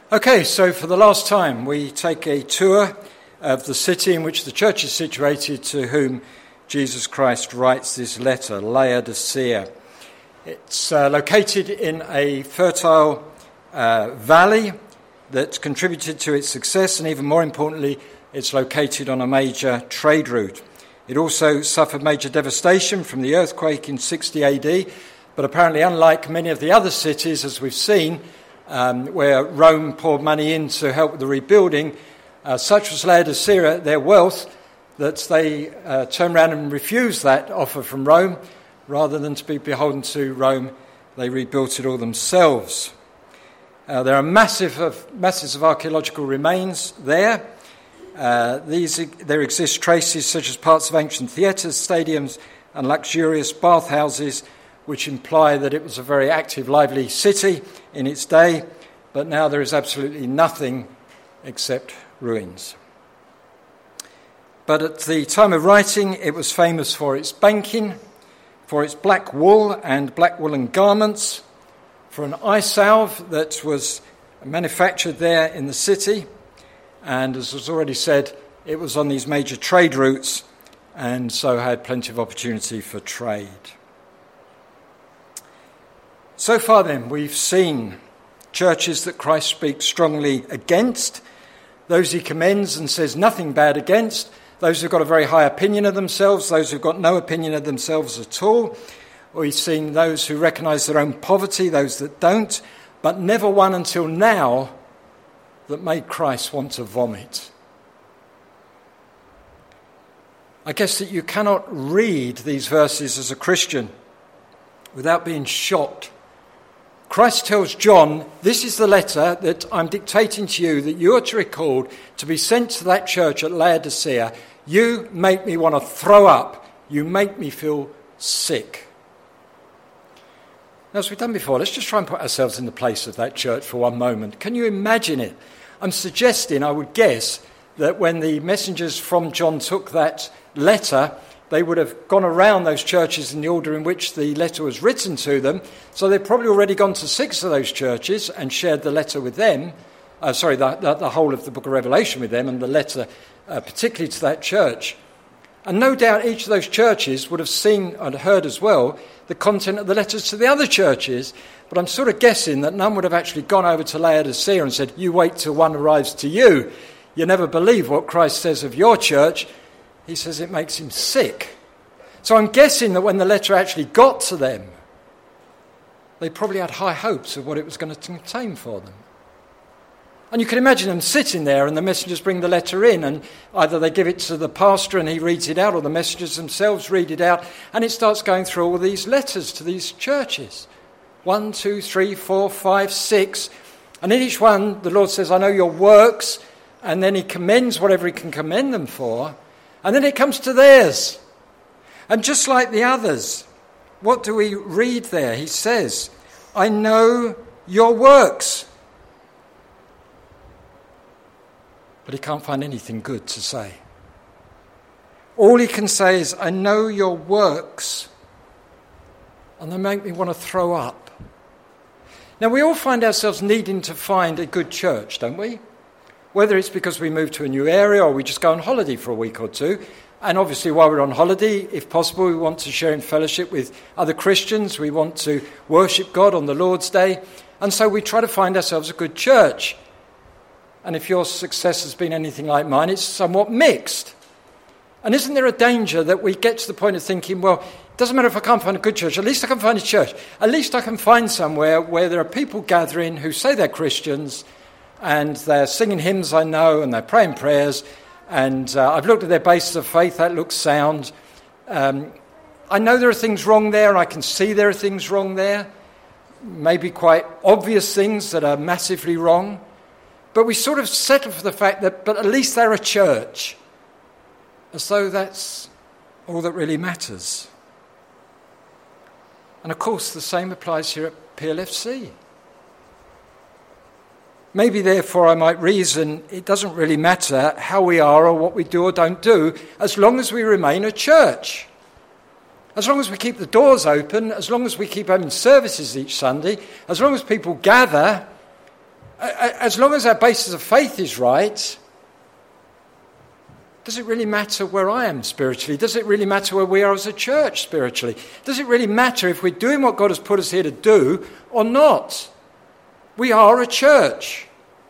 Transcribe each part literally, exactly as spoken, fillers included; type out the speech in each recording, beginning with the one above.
Okay, so for the last time we take a tour of the city in which the church is situated, to whom Jesus Christ writes this letter, Laodicea. It's uh, located in a fertile uh, valley that contributed to its success, and even more importantly, it's located on a major trade route. It also suffered major devastation from the earthquake in sixty A D, but apparently unlike many of the other cities, as we've seen, um, where Rome poured money in to help with the rebuilding, uh, such was Laodicea, their wealth, that they uh, turned around and refused that offer from Rome. Rather than to be beholden to Rome, they rebuilt it all themselves. Uh, there are massive of, masses of archaeological remains there. Uh, these, there exist traces such as parts of ancient theatres, stadiums, and luxurious bathhouses, which imply that it was a very active, lively city in its day, but now there is absolutely nothing except ruins. But at the time of writing, it was famous for its banking, for its black wool and black woolen garments, for an eye salve that was manufactured there in the city, and as was already said, it was on these major trade routes and so had plenty of opportunity for trade. So far then, we've seen churches that Christ speaks strongly against, those he commends and says nothing bad against, those who've got a very high opinion of themselves, those who've got no opinion of themselves at all. We've seen those who recognise their own poverty, those that don't, but never one until now that made Christ want to vomit. I guess that you cannot read these verses as a Christian without being shocked. Christ tells John, this is the letter that I'm dictating to you, that you are to record, to be sent to that church at Laodicea. You make me want to throw up. You make me feel sick. Now, as we've done before, let's just try and put ourselves in the place of that church for one moment. Can you imagine it? I'm suggesting, I would guess, that when the messengers from John took that letter, they would have gone around those churches in the order in which the letter was written to them. So they'd probably already gone to six of those churches and shared the letter with them. Uh, sorry, the, the, the whole of the book of Revelation with them, and the letter uh, particularly to that church. And no doubt each of those churches would have seen and heard as well the content of the letters to the other churches. But I'm sort of guessing that none would have actually gone over to Laodicea and said, you wait till one arrives to you. You never believe what Christ says of your church. He says it makes him sick. So I'm guessing that when the letter actually got to them, they probably had high hopes of what it was going to contain for them. And you can imagine them sitting there and the messengers bring the letter in, and either they give it to the pastor and he reads it out, or the messengers themselves read it out, and it starts going through all these letters to these churches. One, two, three, four, five, six. And in each one, the Lord says, I know your works, and then he commends whatever he can commend them for. And then it comes to theirs. And just like the others, what do we read there? He says, I know your works. But he can't find anything good to say. All he can say is, I know your works, and they make me want to throw up. Now, we all find ourselves needing to find a good church, don't we? Whether it's because we move to a new area or we just go on holiday for a week or two. And obviously while we're on holiday, if possible, we want to share in fellowship with other Christians. We want to worship God on the Lord's Day. And so we try to find ourselves a good church. And if your success has been anything like mine, it's somewhat mixed. And isn't there a danger that we get to the point of thinking, well, it doesn't matter if I can't find a good church, at least I can find a church. At least I can find somewhere where there are people gathering who say they're Christians, and they're singing hymns, I know, and they're praying prayers, and uh, I've looked at their basis of faith, that looks sound. Um, I know there are things wrong there, and I can see there are things wrong there, maybe quite obvious things that are massively wrong, but we sort of settle for the fact that, but at least they're a church, as though that's all that really matters. And of course, the same applies here at P L F C. Maybe, therefore, I might reason it doesn't really matter how we are or what we do or don't do, as long as we remain a church. As long as we keep the doors open, as long as we keep having services each Sunday, as long as people gather, As long as our basis of faith is right, does it really matter where I am spiritually? Does it really matter where we are as a church spiritually? Does it really matter if we're doing what God has put us here to do or not? We are a church.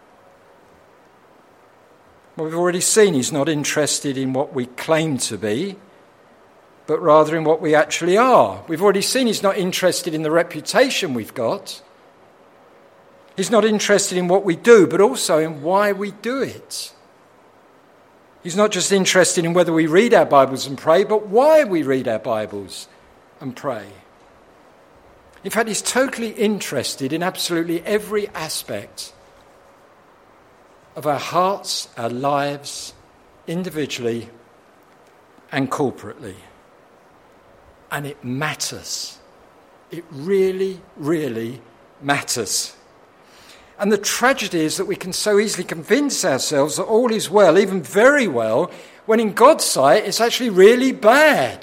Well, we've already seen he's not interested in what we claim to be, but rather in what we actually are. We've already seen he's not interested in the reputation we've got. He's not interested in what we do, but also in why we do it. He's not just interested in whether we read our Bibles and pray, but why we read our Bibles and pray. In fact, he's totally interested in absolutely every aspect of our hearts, our lives, individually and corporately. And it matters. It really, really matters. And the tragedy is that we can so easily convince ourselves that all is well, even very well, when in God's sight it's actually really bad.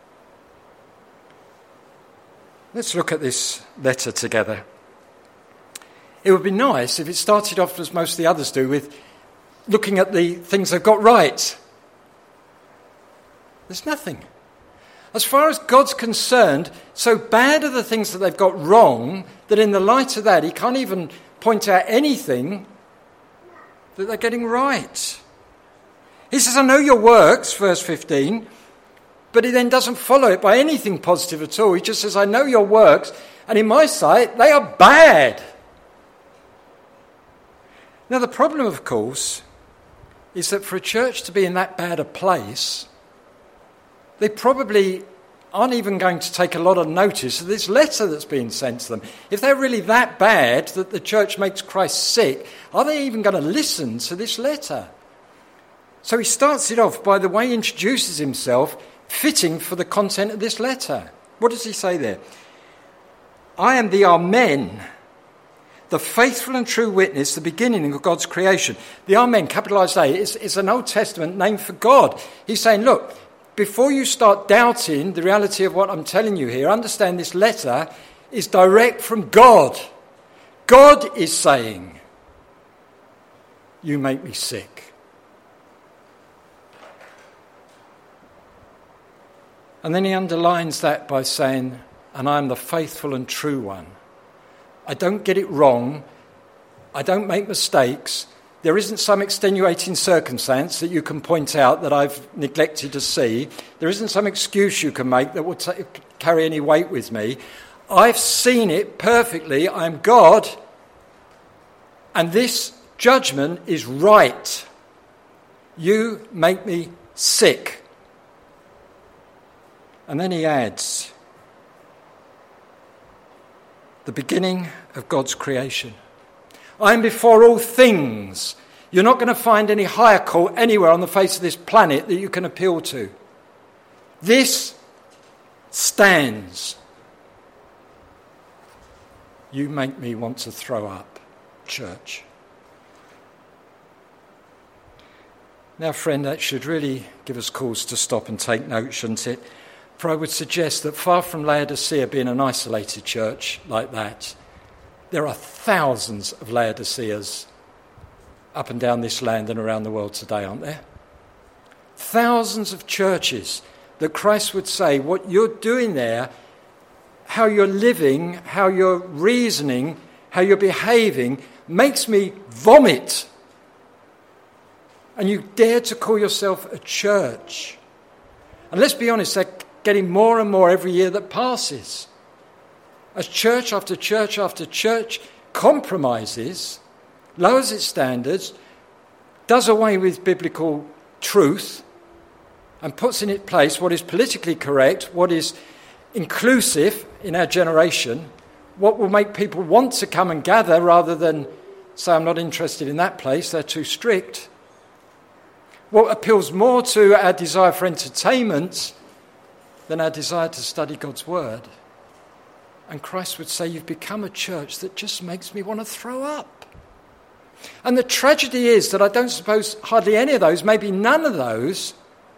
Let's look at this letter together. It would be nice if it started off, as most of the others do, with looking at the things they've got right. There's nothing. As far as God's concerned, so bad are the things that they've got wrong that in the light of that he can't even point out anything that they're getting right. He says, I know your works, verse fifteen, but he then doesn't follow it by anything positive at all. He just says, I know your works, and in my sight, they are bad. Now, the problem, of course, is that for a church to be in that bad a place, they probably aren't even going to take a lot of notice of this letter that's being sent to them. If they're really that bad that the church makes Christ sick, are they even going to listen to this letter? So he starts it off by the way he introduces himself, fitting for the content of this letter. What does he say there? I am the Amen, the faithful and true witness, the beginning of God's creation. The Amen, capitalised A, is, is an Old Testament name for God. He's saying, look, before you start doubting the reality of what I'm telling you here, understand this letter is direct from God. God is saying, you make me sick. And then he underlines that by saying, and I am the faithful and true one. I don't get it wrong. I don't make mistakes. There isn't some extenuating circumstance that you can point out that I've neglected to see. There isn't some excuse you can make that will t- carry any weight with me. I've seen it perfectly. I'm God. And this judgment is right. You make me sick. And then he adds, the beginning of God's creation. I am before all things. You're not going to find any higher court anywhere on the face of this planet that you can appeal to. This stands. You make me want to throw up, church. Now, friend, that should really give us cause to stop and take note, shouldn't it? For I would suggest that far from Laodicea being an isolated church like that, there are thousands of Laodiceas up and down this land and around the world today, aren't there? Thousands of churches that Christ would say, what you're doing there, how you're living, how you're reasoning, how you're behaving, makes me vomit. And you dare to call yourself a church. And let's be honest, they're getting more and more every year that passes. As church after church after church compromises, lowers its standards, does away with biblical truth, and puts in its place what is politically correct, what is inclusive in our generation, what will make people want to come and gather rather than say, I'm not interested in that place, they're too strict. What appeals more to our desire for entertainment than our desire to study God's word. And Christ would say, you've become a church that just makes me want to throw up. And the tragedy is that I don't suppose hardly any of those, maybe none of those,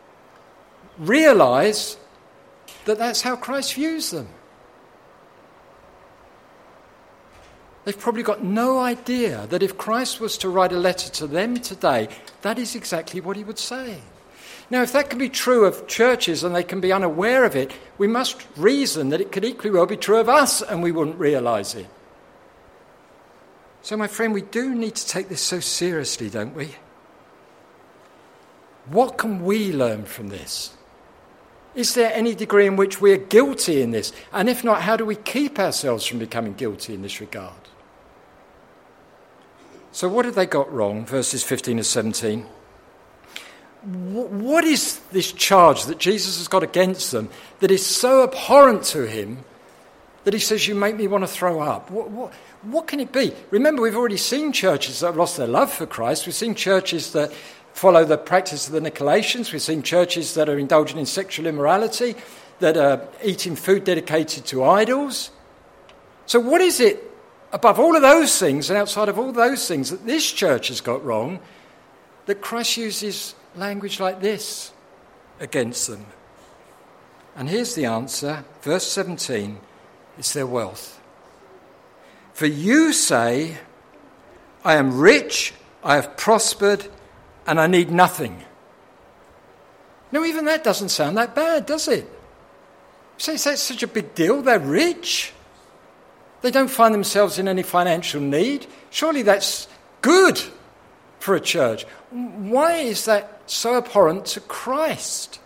realise that that's how Christ views them. They've probably got no idea that if Christ was to write a letter to them today, that is exactly what he would say. Now, if that can be true of churches and they can be unaware of it, we must reason that it could equally well be true of us and we wouldn't realise it. So, my friend, we do need to take this so seriously, don't we? What can we learn from this? Is there any degree in which we are guilty in this? And if not, how do we keep ourselves from becoming guilty in this regard? So what have they got wrong? Verses fifteen to seventeen. What is this charge that Jesus has got against them that is so abhorrent to him that he says, you make me want to throw up? What, what, what can it be? Remember, we've already seen churches that have lost their love for Christ. We've seen churches that follow the practice of the Nicolaitans. We've seen churches that are indulging in sexual immorality, that are eating food dedicated to idols. So what is it above all of those things and outside of all those things that this church has got wrong that Christ uses language like this against them? And here's the answer. Verse seventeen, it's their wealth. For you say, I am rich, I have prospered, and I need nothing. Now, even that doesn't sound that bad, does it? So is that such a big deal? They're rich. They don't find themselves in any financial need. Surely that's good for a church. Why is that so abhorrent to Christ?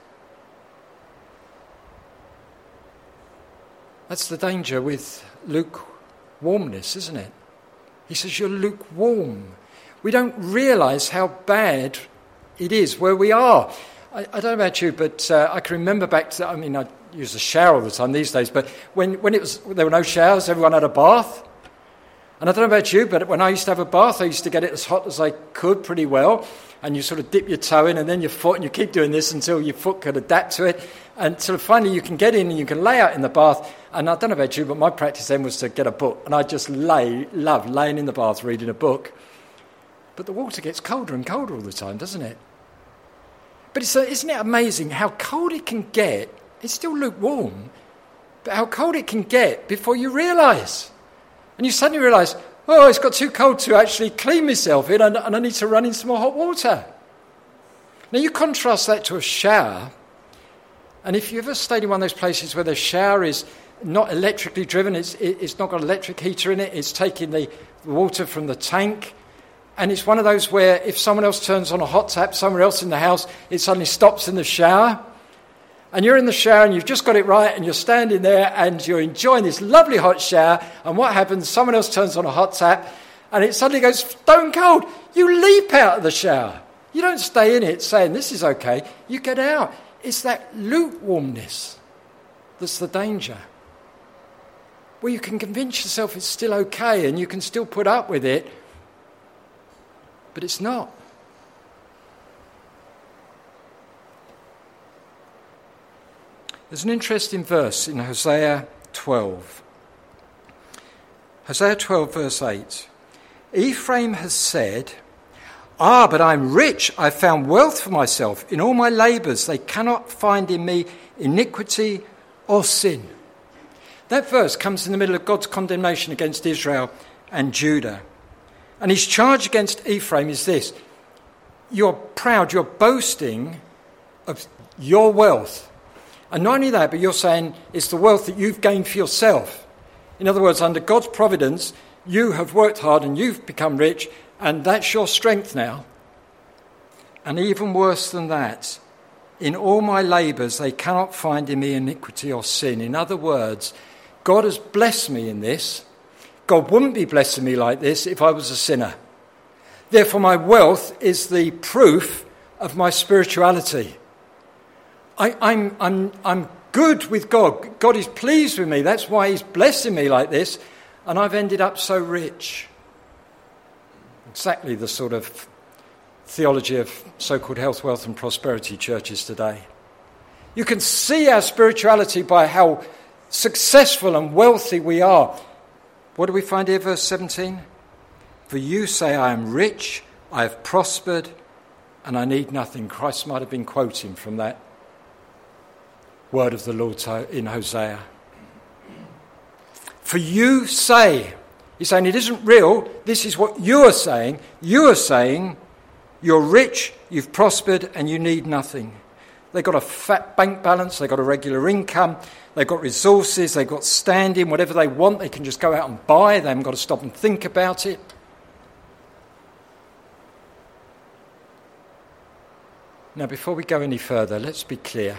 That's the danger with lukewarmness, isn't it? He says, you're lukewarm. We don't realise how bad it is where we are. I, I don't know about you, but uh, I can remember back to, I mean, I use a shower all the time these days, but when, when it was there were no showers, everyone had a bath. And I don't know about you, but when I used to have a bath, I used to get it as hot as I could pretty well. And you sort of dip your toe in and then your foot, and you keep doing this until your foot could adapt to it. Until finally you can get in and you can lay out in the bath. And I don't know about you, but my practice then was to get a book. And I just lay, love laying in the bath reading a book. But the water gets colder and colder all the time, doesn't it? But it's, isn't it amazing how cold it can get? It's still lukewarm, but how cold it can get before you realise. And you suddenly realise, oh, it's got too cold to actually clean myself in, and, and I need to run in some more hot water. Now you contrast that to a shower, and if you ever stayed in one of those places where the shower is not electrically driven, it's, it's not got an electric heater in it, it's taking the water from the tank, and it's one of those where if someone else turns on a hot tap somewhere else in the house, it suddenly stops in the shower. And you're in the shower and you've just got it right and you're standing there and you're enjoying this lovely hot shower. And what happens? Someone else turns on a hot tap and it suddenly goes stone cold. You leap out of the shower. You don't stay in it saying this is okay. You get out. It's that lukewarmness that's the danger. Where you can convince yourself it's still okay and you can still put up with it. But it's not. There's an interesting verse in Hosea twelve. Hosea twelve, verse eight. Ephraim has said, ah, but I'm rich, I've found wealth for myself. In all my labours they cannot find in me iniquity or sin. That verse comes in the middle of God's condemnation against Israel and Judah. And his charge against Ephraim is this: you're proud, you're boasting of your wealth. And not only that, but you're saying it's the wealth that you've gained for yourself. In other words, under God's providence, you have worked hard and you've become rich, and that's your strength now. And even worse than that, in all my labours they cannot find in me iniquity or sin. In other words, God has blessed me in this. God wouldn't be blessing me like this if I was a sinner. Therefore, my wealth is the proof of my spirituality. I, I'm, I'm, I'm good with God. God is pleased with me. That's why he's blessing me like this. And I've ended up so rich. Exactly the sort of theology of so-called health, wealth and prosperity churches today. You can see our spirituality by how successful and wealthy we are. What do we find here, verse seventeen? For you say, I am rich, I have prospered, and I need nothing. Christ might have been quoting from that word of the Lord in Hosea. For you say, He's saying it isn't real. This is what you are saying. You are saying you're rich, you've prospered, and you need nothing. They've got a fat bank balance, they've got a regular income, they've got resources, they've got standing, whatever they want, they can just go out and buy. They haven't got to stop and think about it. Now, before we go any further, let's be clear.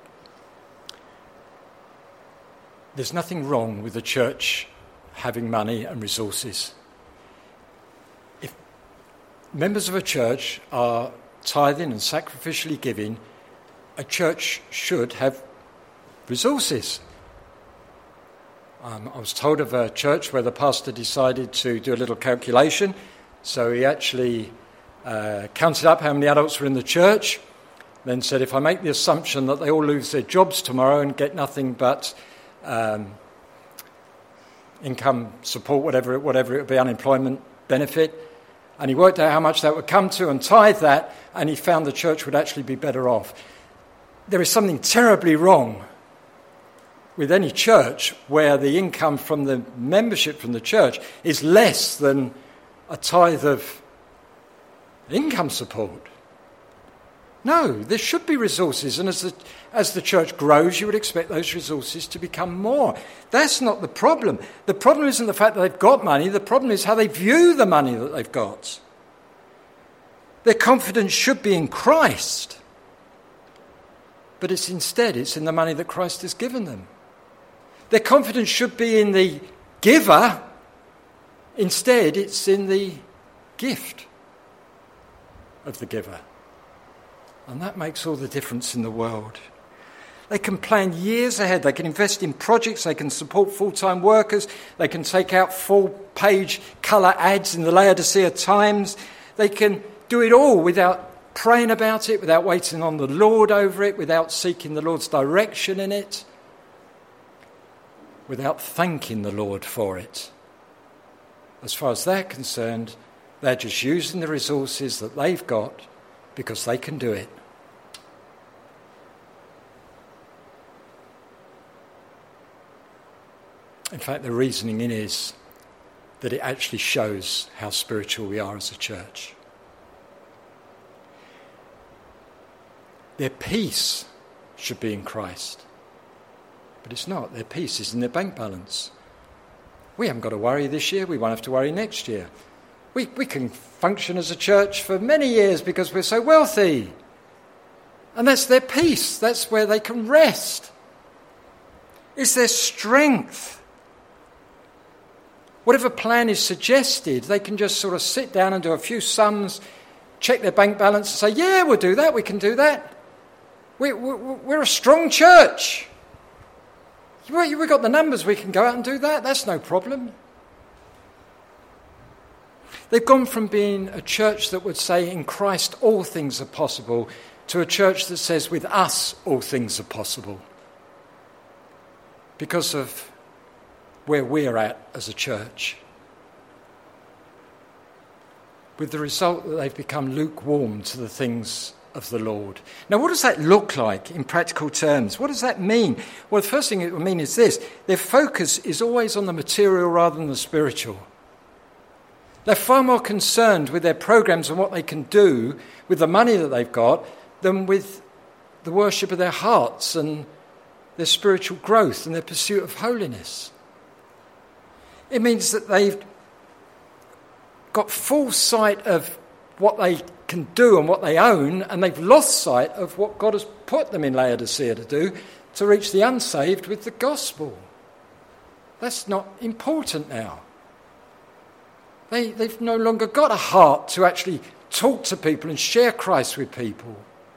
There's nothing wrong with the church having money and resources. If members of a church are tithing and sacrificially giving, a church should have resources. Um, I was told of a church where the pastor decided to do a little calculation, so he actually uh, counted up how many adults were in the church, then said, if I make the assumption that they all lose their jobs tomorrow and get nothing but um, income support, whatever it, whatever it would be, unemployment benefit, and he worked out how much that would come to and tithe that, and he found the church would actually be better off. There is something terribly wrong with any church where the income from the membership from the church is less than a tithe of income support. No, there should be resources, and as the, as the church grows, you would expect those resources to become more. That's not the problem. The problem isn't the fact that they've got money, the problem is how they view the money that they've got. Their confidence should be in Christ, but it's instead, it's in the money that Christ has given them. Their confidence should be in the giver, instead it's in the gift of the giver. And that makes all the difference in the world. They can plan years ahead. They can invest in projects. They can support full-time workers. They can take out full-page colour ads in the Laodicea Times. They can do it all without praying about it, without waiting on the Lord over it, without seeking the Lord's direction in it, without thanking the Lord for it. As far as they're concerned, they're just using the resources that they've got because they can do it. In fact, the reasoning in is that it actually shows how spiritual we are as a church. Their peace should be in Christ, but it's not. Their peace is in their bank balance. We haven't got to worry this year. We won't have to worry next year. We, we can function as a church for many years because we're so wealthy. And that's their peace. That's where they can rest. It's their strength. Whatever plan is suggested, they can just sort of sit down and do a few sums, check their bank balance and say, yeah, we'll do that, we can do that. We, we, we're a strong church. We've got the numbers, we can go out and do that, that's no problem. They've gone from being a church that would say in Christ all things are possible to a church that says with us all things are possible. Because of where we're at as a church. With the result that they've become lukewarm to the things of the Lord. Now, what does that look like in practical terms? What does that mean? Well, the first thing it will mean is this. Their focus is always on the material rather than the spiritual. They're far more concerned with their programs and what they can do with the money that they've got than with the worship of their hearts and their spiritual growth and their pursuit of holiness. It means that they've got full sight of what they can do and what they own, and they've lost sight of what God has put them in Laodicea to do, to reach the unsaved with the gospel. That's not important now. They, they've no longer got a heart to actually talk to people and share Christ with people.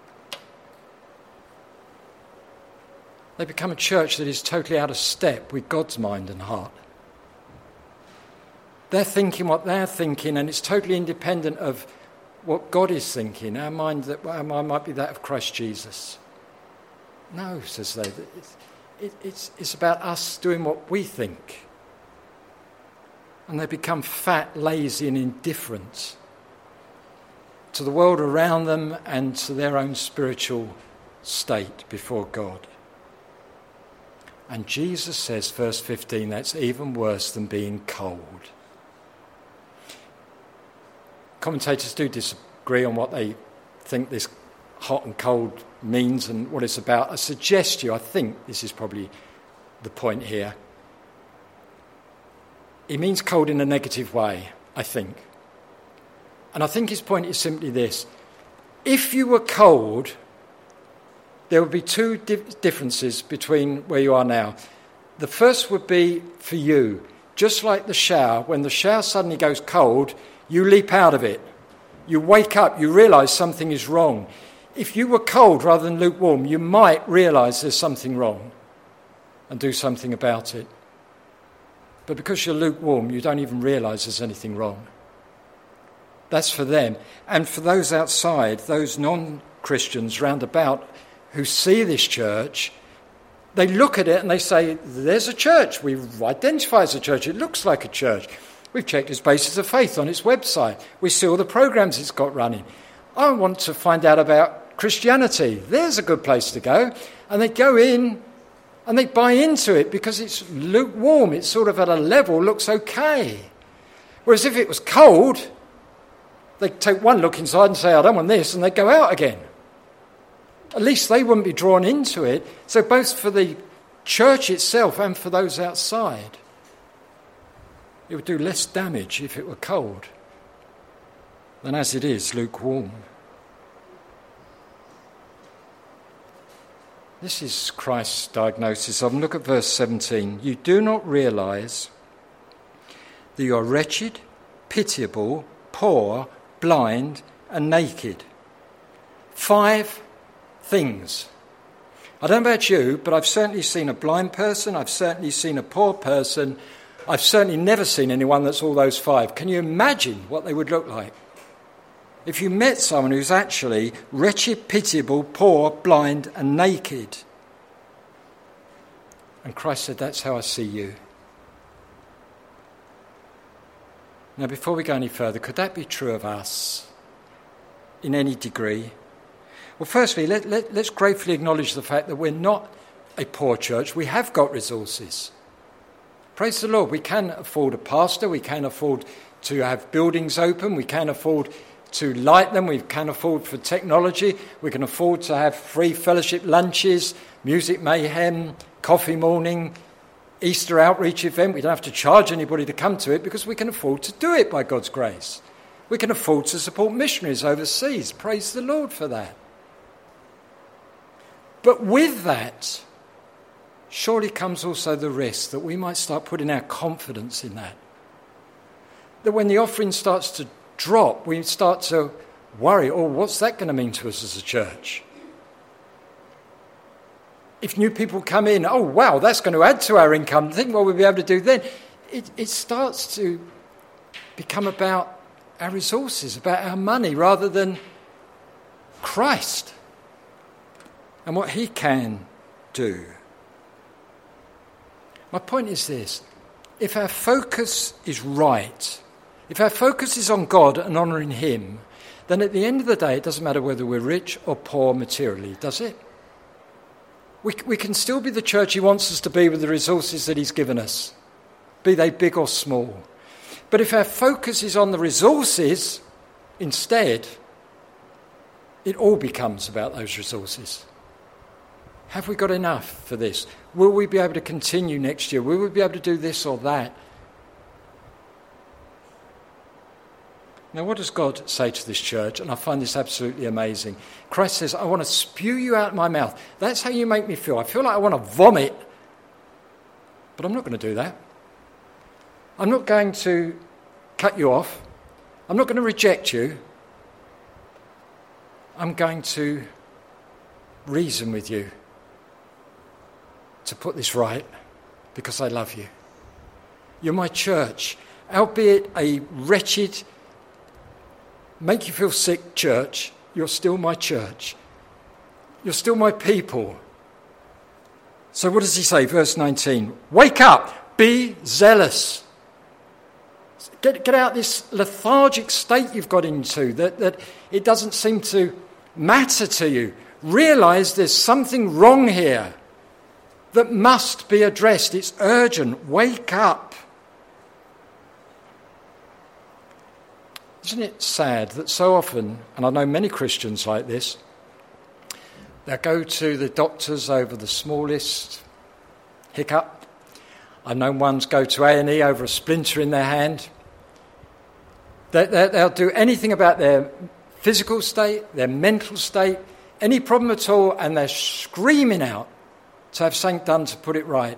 They become a church that is totally out of step with God's mind and heart. They're thinking what they're thinking, and it's totally independent of what God is thinking. Our mind, that our mind might be that of Christ Jesus. No, says they. It's, it, it's, it's about us doing what we think. And they become fat, lazy, and indifferent to the world around them and to their own spiritual state before God. And Jesus says, verse fifteen, that's even worse than being cold. commentators do disagree on what they think this hot and cold means and what it's about. I suggest to you, I think this is probably the point here. He means cold in a negative way, I think. And I think his point is simply this. If you were cold, there would be two di- differences between where you are now. The first would be for you, just like the shower. When the shower suddenly goes cold, you leap out of it. You wake up, you realise something is wrong. If you were cold rather than lukewarm, you might realise there's something wrong and do something about it. But because you're lukewarm, you don't even realise there's anything wrong. That's for them. And for those outside, those non-Christians round about who see this church, they look at it and they say, there's a church. We identify as a church. It looks like a church. We've checked its basis of faith on its website. We see all the programs it's got running. I want to find out about Christianity. There's a good place to go. And they go in and they buy into it because it's lukewarm. It's sort of at a level, looks okay. Whereas if it was cold, they'd take one look inside and say, I don't want this, and they'd go out again. At least they wouldn't be drawn into it. So both for the church itself and for those outside, it would do less damage if it were cold than as it is lukewarm. This is Christ's diagnosis of them. Look at verse seventeen. You do not realise that you are wretched, pitiable, poor, blind, and naked. Five things. I don't know about you, but I've certainly seen a blind person, I've certainly seen a poor person, I've certainly never seen anyone that's all those five. Can you imagine what they would look like? If you met someone who's actually wretched, pitiable, poor, blind, and naked. And Christ said, that's how I see you. Now, before we go any further, could that be true of us in any degree? Well, firstly, let, let, let's gratefully acknowledge the fact that we're not a poor church. We have got resources. Praise the Lord. We can afford a pastor. We can afford to have buildings open. We can afford to light them. We can afford for technology. We can afford to have free fellowship lunches, music mayhem, coffee morning, Easter outreach event. We don't have to charge anybody to come to it because we can afford to do it by God's grace. We can afford to support missionaries overseas. Praise the Lord for that. But with that, surely comes also the risk that we might start putting our confidence in that. That when the offering starts to drop, we start to worry, oh, what's that going to mean to us as a church? If new people come in, oh, wow, that's going to add to our income. Think what we'll be able to do then. It, it starts to become about our resources, about our money, rather than Christ and what he can do. My point is this. If our focus is right, if our focus is on God and honouring him, then at the end of the day, it doesn't matter whether we're rich or poor materially, does it? We, we can still be the church he wants us to be with the resources that he's given us, be they big or small. But if our focus is on the resources instead, it all becomes about those resources. Have we got enough for this? Will we be able to continue next year? Will we be able to do this or that? Now, what does God say to this church? And I find this absolutely amazing. Christ says, I want to spew you out of my mouth. That's how you make me feel. I feel like I want to vomit. But I'm not going to do that. I'm not going to cut you off. I'm not going to reject you. I'm going to reason with you to put this right because I love you. You're my church, albeit a wretched, make you feel sick church. You're still my church. You're still my people. So what does he say? Verse nineteen. Wake up. Be zealous. Get, get out this lethargic state you've got into, that, that it doesn't seem to matter to you. Realise there's something wrong here that must be addressed. It's urgent. Wake up. Isn't it sad that so often, and I know many Christians like this, they'll go to the doctors over the smallest hiccup. I've known ones go to A and E over a splinter in their hand. They, they, they'll do anything about their physical state, their mental state, any problem at all, and they're screaming out to have something done to put it right.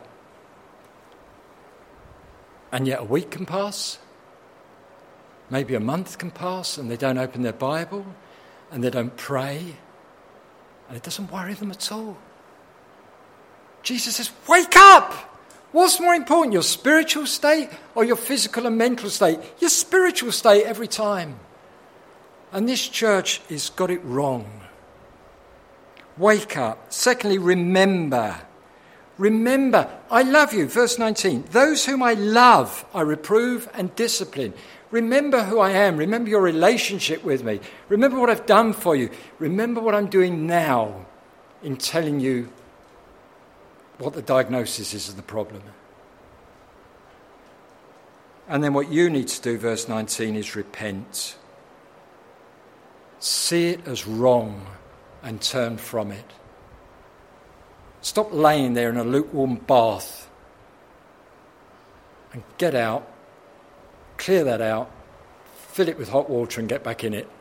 And yet a week can pass, maybe a month can pass, and they don't open their Bible, and they don't pray, and it doesn't worry them at all. Jesus says, wake up! What's more important, your spiritual state or your physical and mental state? Your spiritual state every time. And this church has got it wrong. Wake up. Secondly, remember. Remember, I love you. Verse nineteen. Those whom I love, I reprove and discipline. Remember who I am. Remember your relationship with me. Remember what I've done for you. Remember what I'm doing now in telling you what the diagnosis is of the problem. And then what you need to do, verse nineteen, is repent. See it as wrong and turn from it. Stop laying there in a lukewarm bath and get out, clear that out, fill it with hot water and get back in it.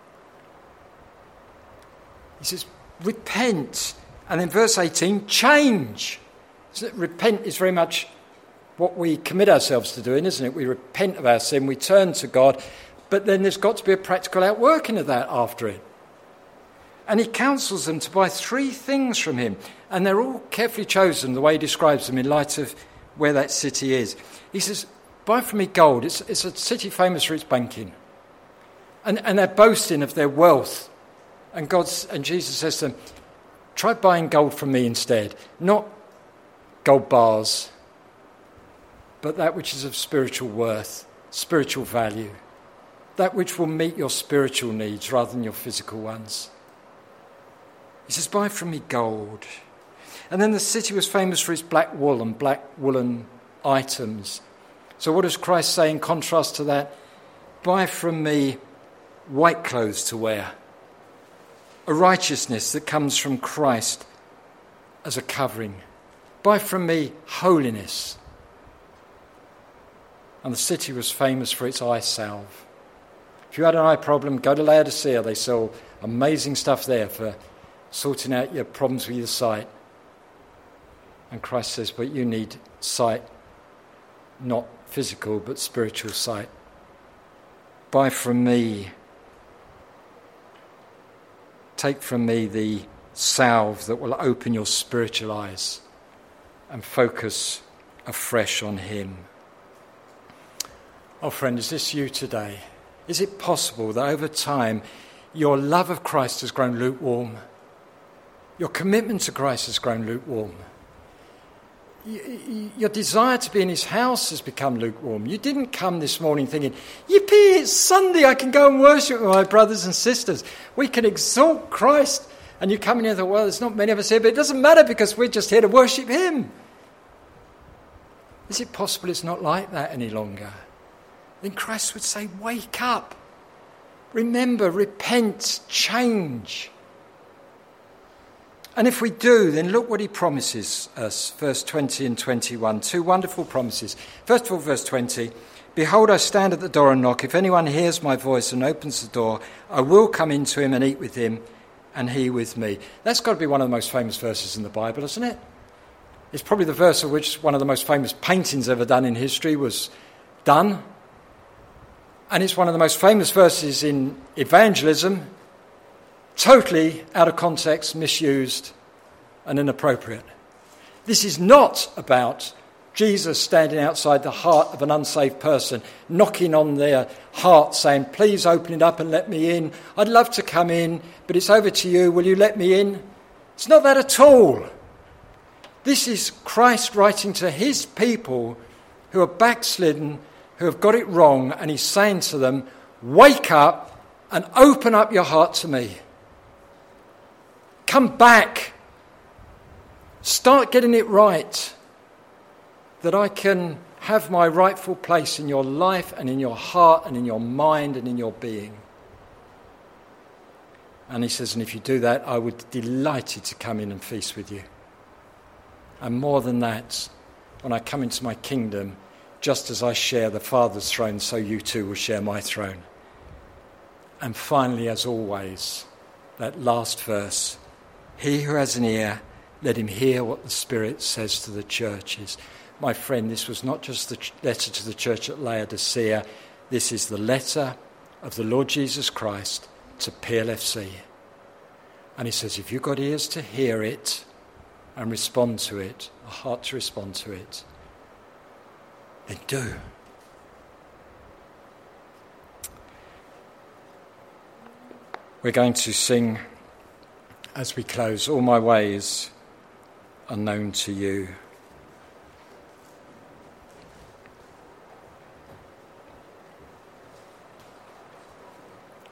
He says, repent. And then verse eighteen, change. So repent is very much what we commit ourselves to doing, isn't it? We repent of our sin, we turn to God, but then there's got to be a practical outworking of that after it. And he counsels them to buy three things from him, and they're all carefully chosen the way he describes them in light of where that city is. He says, buy from me gold. It's, it's a city famous for its banking. And, and they're boasting of their wealth. And God's, and Jesus says to them, try buying gold from me instead. Not gold bars, but that which is of spiritual worth, spiritual value. That which will meet your spiritual needs rather than your physical ones. He says, buy from me gold. And then the city was famous for its black wool and black woolen items. So what does Christ say in contrast to that? Buy from me white clothes to wear. A righteousness that comes from Christ as a covering. Buy from me holiness. And the city was famous for its eye salve. If you had an eye problem, go to Laodicea. They sell amazing stuff there for sorting out your problems with your sight. And Christ says, but you need sight, not physical, but spiritual sight. Buy from me. Take from me the salve that will open your spiritual eyes and focus afresh on him. Oh, friend, is this you today? Is it possible that over time your love of Christ has grown lukewarm? Your commitment to Christ has grown lukewarm? Your desire to be in his house has become lukewarm. You didn't come this morning thinking, yippee, it's Sunday, I can go and worship with my brothers and sisters. We can exalt Christ. And you come in here and think, well, there's not many of us here, but it doesn't matter because we're just here to worship him. Is it possible it's not like that any longer? Then Christ would say, wake up. Remember, repent, change. And if we do, then look what he promises us, verse twenty and twenty-one, two wonderful promises. First of all, verse twenty, behold, I stand at the door and knock. If anyone hears my voice and opens the door, I will come into him and eat with him, and he with me. That's got to be one of the most famous verses in the Bible, isn't it? It's probably the verse of which one of the most famous paintings ever done in history was done. And it's one of the most famous verses in evangelism, totally out of context, misused and inappropriate. This is not about Jesus standing outside the heart of an unsaved person, knocking on their heart saying, please open it up and let me in. I'd love to come in, but it's over to you. Will you let me in? It's not that at all. This is Christ writing to his people who are backslidden, who have got it wrong, and he's saying to them, wake up and open up your heart to me. Come back. Start getting it right, that I can have my rightful place in your life and in your heart and in your mind and in your being. And he says, and if you do that, I would be delighted to come in and feast with you. And more than that, when I come into my kingdom, just as I share the Father's throne, so you too will share my throne. And finally, as always, that last verse, he who has an ear, let him hear what the Spirit says to the churches. My friend, this was not just the letter to the church at Laodicea. This is the letter of the Lord Jesus Christ to P L F C. And he says, if you've got ears to hear it and respond to it, a heart to respond to it, then do. We're going to sing as we close, All My Ways Are Known to You.